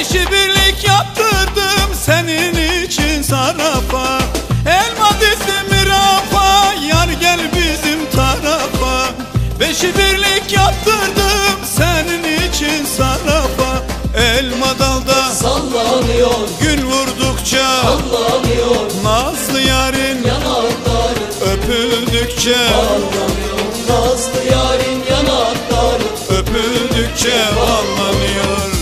Beşi birlik yaptırdım senin için sarafa. Elma dizdim rafa, yar gel bizim tarafa. Beşi birlik yaptırdım senin için sarafa. Elma dalda sallanıyor, gün vurdukça sallanıyor. nazlı yarın Yanakları öpüldükçe sallanıyor, nazlı yarın yanakları öpüldükçe ballanıyor.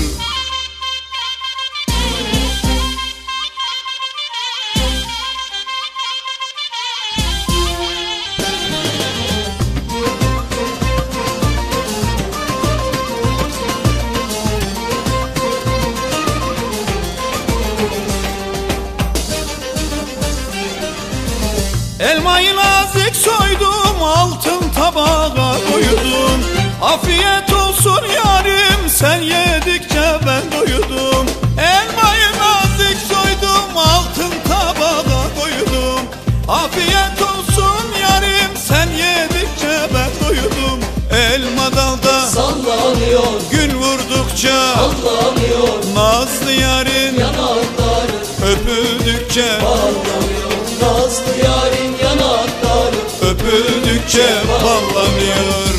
Elmayı nazik soydum, altın tabağa koydum. Afiyet olsun yarim, sen yedikçe ben doydum. Elmayı nazik soydum, altın tabağa koydum. Afiyet olsun yarim, sen yedikçe ben doydum. Elma dalda sallanıyor, gün vurdukça sallanıyor. nazlı yarın Yanakları öpüldükçe ballanıyor, nazlı yarın yanakları öpüldükçe ballanıyor.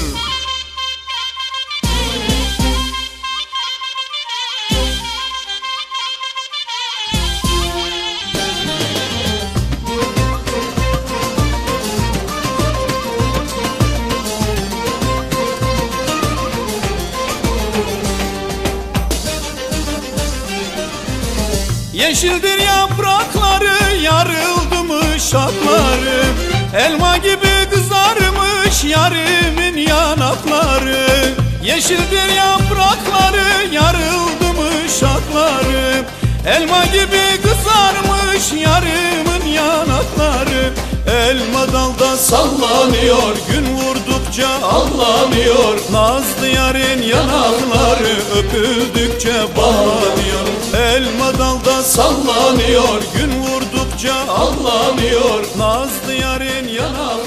Yeşildir yaprakları, yarıldı mı şapları. Elma gibi kızarmış yarimin yanakları. Yeşildir yaprakları, yarıldı mı şapları. Elma gibi kızarmış yarimin yanakları. Elma dalda sallanıyor, gün vurdukça allanıyor. Nazlı yarın yanakları öpüldükçe bağlanıyor. Elma dalda sallanıyor, gün vurdukça allanıyor. Nazlı yarın yanakları